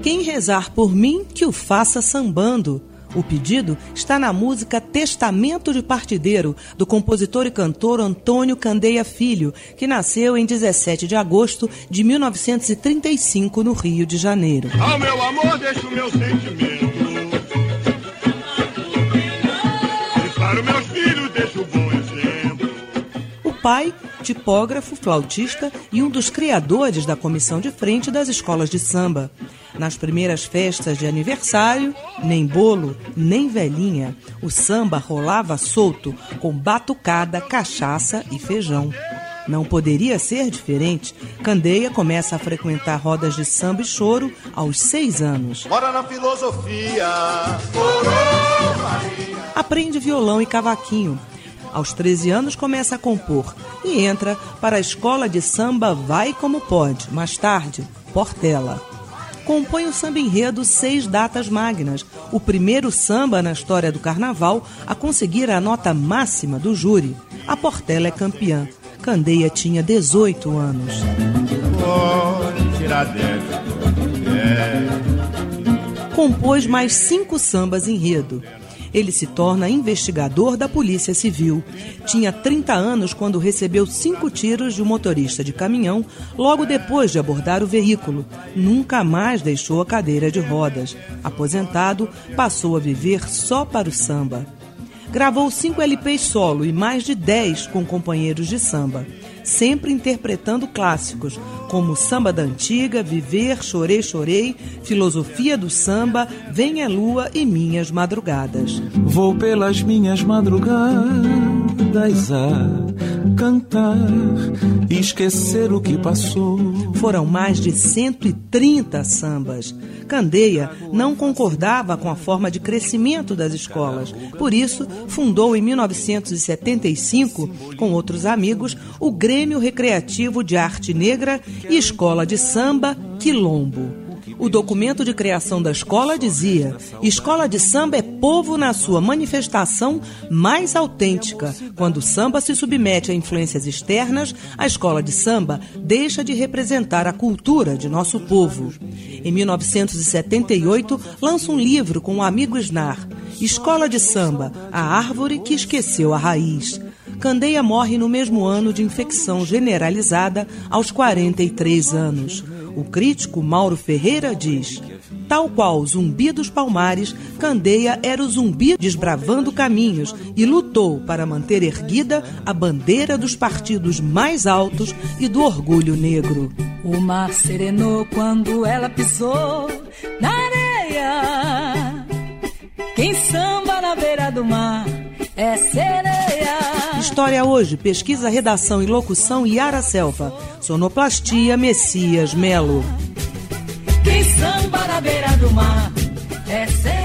Quem rezar por mim, que o faça sambando. O pedido está na música Testamento de Partideiro, do compositor e cantor Antônio Candeia Filho, que nasceu em 17 de agosto de 1935, no Rio de Janeiro. Ao meu amor deixo o meu sentimento, e para os meus filhos deixo o bom exemplo. O pai, tipógrafo, flautista e um dos criadores da comissão de frente das escolas de samba. Nas primeiras festas de aniversário, nem bolo, nem velhinha, o samba rolava solto, com batucada, cachaça e feijão. Não poderia ser diferente. Candeia começa a frequentar rodas de samba e choro aos 6 anos. Mora na filosofia. Aprende violão e cavaquinho. Aos 13 anos começa a compor e entra para a escola de samba Vai Como Pode, mais tarde, Portela. Compõe o samba-enredo 6 Datas Magnas, o primeiro samba na história do carnaval a conseguir a nota máxima do júri. A Portela é campeã. Candeia tinha 18 anos. Compôs mais 5 sambas-enredo. Ele se torna investigador da Polícia Civil. Tinha 30 anos quando recebeu 5 tiros de um motorista de caminhão logo depois de abordar o veículo. Nunca mais deixou a cadeira de rodas. Aposentado, passou a viver só para o samba. Gravou 5 LPs solo e mais de 10 com companheiros de samba, sempre interpretando clássicos, como Samba da Antiga, Viver, Chorei, Chorei, Filosofia do Samba, Vem a Lua e Minhas Madrugadas. Vou pelas minhas madrugadas a cantar e esquecer o que passou. Foram mais de 130 sambas. Candeia não concordava com a forma de crescimento das escolas. Por isso, fundou em 1975, com outros amigos, o Grêmio Recreativo de Arte Negra e Escola de Samba Quilombo. O documento de criação da escola dizia: escola de samba é povo na sua manifestação mais autêntica. Quando o samba se submete a influências externas, a escola de samba deixa de representar a cultura de nosso povo. Em 1978, lança um livro com o amigo Snar, Escola de Samba, a árvore que esqueceu a raiz. Candeia morre no mesmo ano de infecção generalizada, aos 43 anos. O crítico Mauro Ferreira diz: tal qual Zumbi dos Palmares, Candeia era o zumbi desbravando caminhos e lutou para manter erguida a bandeira dos partidos mais altos e do orgulho negro. O mar serenou quando ela pisou na areia. Quem samba na beira do mar é sereia. História Hoje, pesquisa, redação e locução Yara Selva. Sonoplastia Messias Melo. Quem samba na beira do mar é sereia.